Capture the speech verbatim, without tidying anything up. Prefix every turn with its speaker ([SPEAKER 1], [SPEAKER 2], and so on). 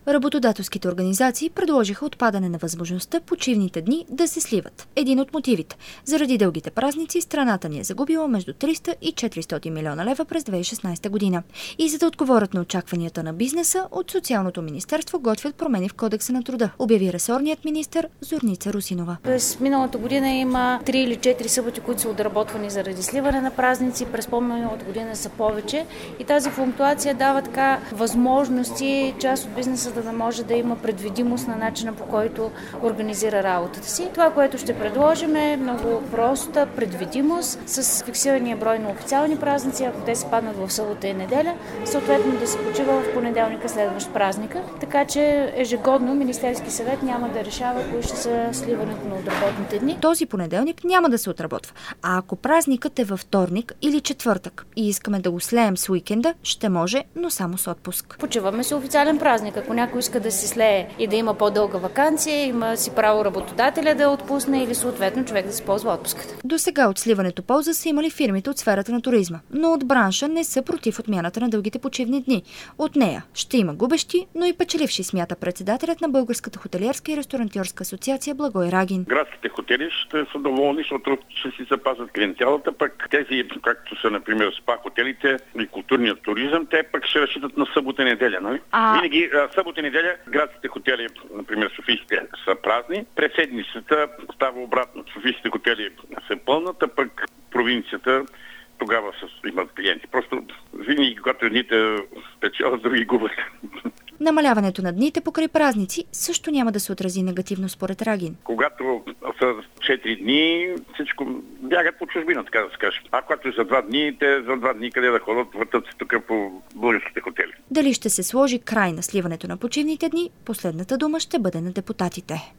[SPEAKER 1] Работодателските организации предложиха отпадане на възможността почивните дни да се сливат. Един от мотивите. Заради дългите празници страната ни е загубила между триста и четиристотин милиона лева през две хиляди и шестнадесета година. И за да отговорят на очакванията на бизнеса, от Социалното министерство готвят промени в Кодекса на труда, обяви ресорният министър Зорница Русинова.
[SPEAKER 2] През миналата година има три или четири съботи, които са отработвани заради сливане на празници. През по-миналата година са повече. И тази флуктуация дава така възможности част от бизнеса да може да има предвидимост на начина, по който организира работата си. Това, което ще предложим, е много проста предвидимост с фиксирания брой на официални празници, ако те се паднат в събота и неделя, съответно да се почива в понеделника следващ празника. Така че ежегодно Министерски съвет няма да решава кои ще са сливането на отработните дни.
[SPEAKER 1] Този понеделник няма да се отработва. А ако празникът е във вторник или четвъртък и искаме да го слеем с уикенда, ще може, но само с отпуск.
[SPEAKER 2] Почиваме си официален празник. Ако някой иска да си слее и да има по-дълга ваканция, има си право работодателя да отпусне или съответно човек да се ползва отпуската.
[SPEAKER 1] До сега от сливането полза са имали фирмите от сферата на туризма, но от бранша не са против отмяната на дългите почивни дни. От нея ще има губещи, но и печеливши, смята председателят на Българската хотелиерска и ресторантьорска асоциация Благой Рагин.
[SPEAKER 3] Градските хотели ще са доволни, защото ще си запазят клиентелата, пък тези, както са, например, спа хотелите и културният туризъм, те пък ще разчитат на събота и неделя, нали?
[SPEAKER 1] А...
[SPEAKER 3] Винаги събота и неделя градските хотели, например софийските, са празни. През седмицата става обратно. Софийските хотели се пълнат, а пък провинцията тогава имат клиенти. Просто винаги, когато едните печелят, други губят.
[SPEAKER 1] Намаляването на дните покрай празници също няма да се отрази негативно според Рагин.
[SPEAKER 3] Когато са четири дни, всичко бягат по чужбина, така да се каже. А когато за два дни, те за два дни къде да ходят, въртат се тук по българските хотели.
[SPEAKER 1] Дали ще се сложи край на сливането на почивните дни, последната дума ще бъде на депутатите.